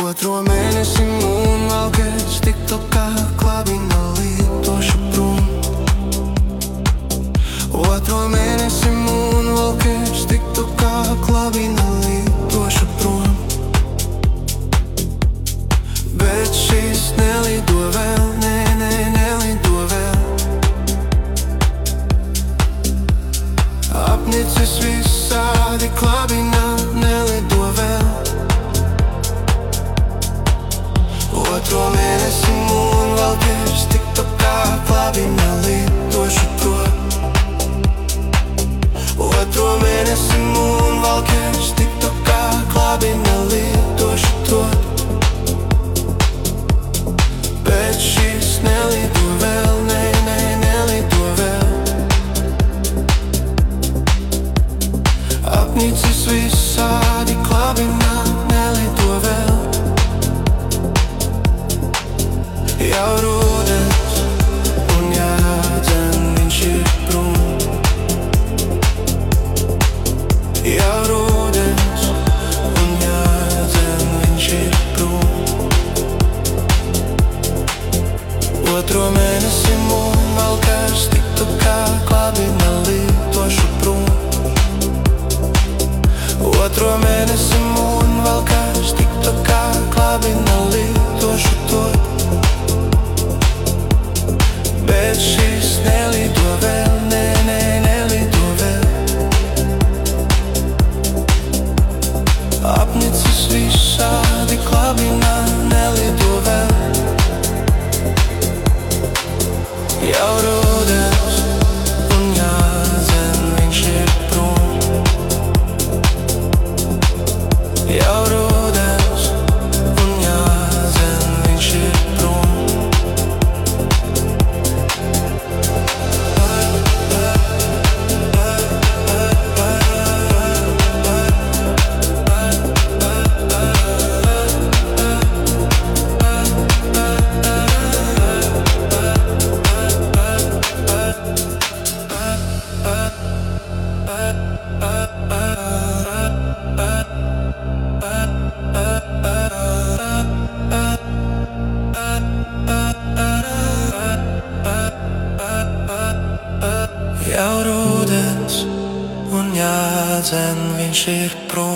Otro mēnesi mūnvalkers, tiktokā klābina lidošu prom. Otro mēnesi mūnvalkers, tiktokā klābina lidošu prom. Bet šis nelido vēl, nelido vēl. Apnicis visādi klābina, nelido vēl. Otro mēnesi mūnvalkers, tiktokā klābina lidošu prom. Otro mēnesi mūnvalkers, tiktokā klābina lidošu prom. Bet šis nelido vēl, nelido vēl. Apnicis visādi klābina, nelido vēl. Jau rudens un jādzen viņš ir prom. Jau rudens un jādzen viņš ir prom. Otro mēnesi mūnvalkers, tiktokā klābina lidošu prom. Otro mēnesi mūnvalkers, tiktokā klābina lidošu prom. Bet šis nelido vēl, nelido vēl. Apnicis visādi klābina, nelido vēl. Jau rudens un jādzen viņš ir prom. Jau rudens un jādzen viņš ir prom. Jau rudens un jādzen viņš ir prom.